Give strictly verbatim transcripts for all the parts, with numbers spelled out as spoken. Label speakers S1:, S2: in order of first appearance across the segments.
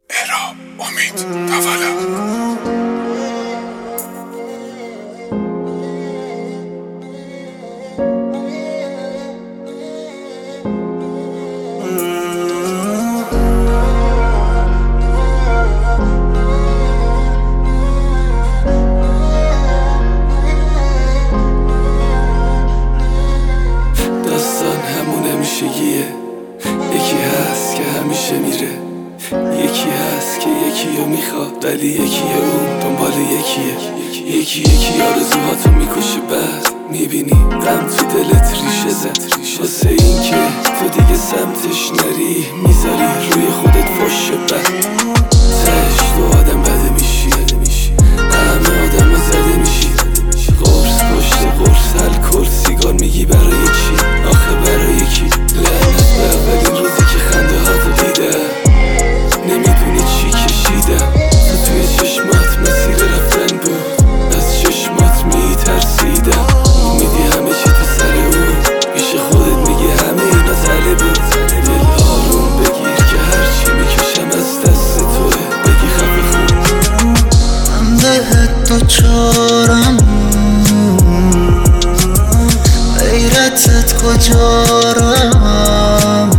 S1: مهراب، امید، تولد.
S2: یکی هست که همیشه میره، یکی هست که یکی رو میخواد ولی یکی اون دنبال یکیه. یکی یکی آرزوهاتو میکشه، بعد میبینی غم تو دلت ریشه زد. واسه این که تو دیگه سمتش نری، میذاری روی خودت فش بد. تش تو آدم بده میشی، همه آدم ها زده میشی. قرص پشت قرص الکل سیگار میگی برای چی؟ آخه برای کی؟ لعنت به اولین روزی که خنده هاتو دیدم، نمیدونی چی کشیدم. تو توی چشمات مسیر رفتن بود، از چشمات میترسیدم. میدی همه چی تو سر اون، پیش خودت میگی همه اینا تله بود. دل آروم بگیر که هرچی میکشم از دست توه، بگی خفه خوب
S3: من بهت دوچارم، غیرتت کجارم.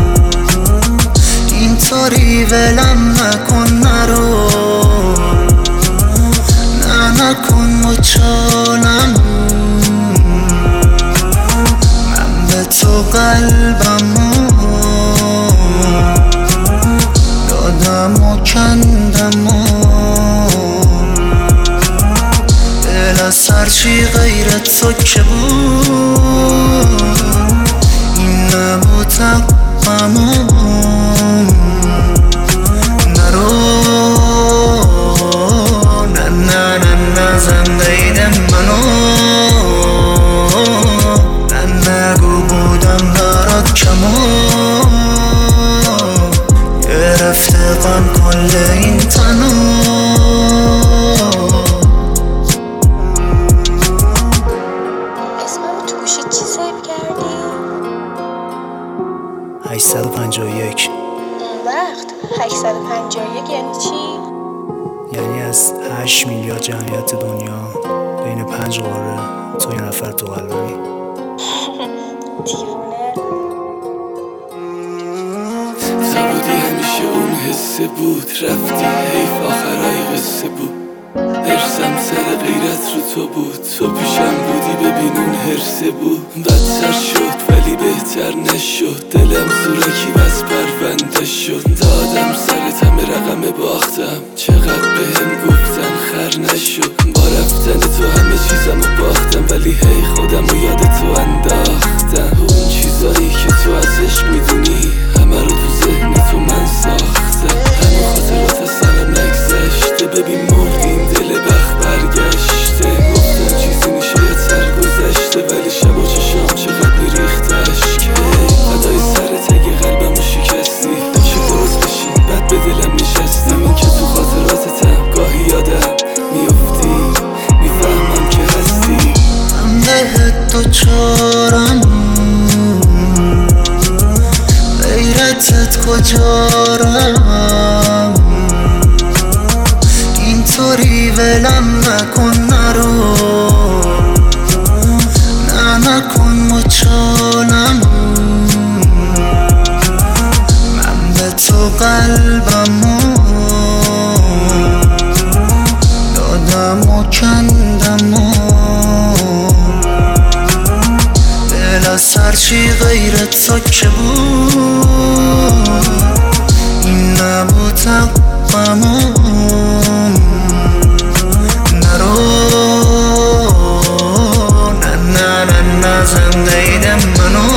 S3: اینطوری ولم نکن، نرو نه نکن مچالم. من به تو قلبمو دادم و کندم و دل از هرچی غیرت تو که بود، این نبود تقمم. نرو نه نه نه نه زنده دل منو، نه نگو بودم برات کمو. گرفته غم کل این تنو.
S4: هشتصد و پنجاه و یک.
S5: اون وقت هشتصد و پنجاه و یک یعنی چی؟
S4: یعنی از هشت میلیارد جمعیت دنیا بین پنج قاره تو یه نفر تو قلبمی.
S5: دیوونه.
S2: تو بودی همیشه اون حسه بود، رفتی حیف آخرای قصه بود. هرسم سر غیرت رو تو بود، تو پیشم بودی ببین اون هرسه بود. بدتر شد ولی بهتر نشد، دلم زورکی بس پرونده شد. دادم سر همه رقم باختم، چقدر بهم گفتن خر نشد. با رفتن تو همه چیزم رو باختم، ولی هی خودم رو یاد تو انداختم. اون چیزایی که تو ازش میدونی، همه رو تو ذهن تو من ساختم. همه خاطرات از سرم نگذشته، ببین مردیم دل بخت برگشته. گفتم چیزی میشه یه سر گذشته، ولی شب و چشام چقدر میریخت اشک. فدای سرت اگه قلبمو شکستی، چه درست بشی بعد به دلم نشستی. این که تو خاطراتتم گاهی یادم میافتی، میفهمم که هستی.
S3: من بهت دوچارم، غیرتت کجارم. اینطوری ولم نکن، نرو نه نکن مچالم. من به تو قلبمو دادم و کندم و دل از هرچی غیرت تو که بود، این نبود تقمم. نرو نه نه نه نه زنده دل منو،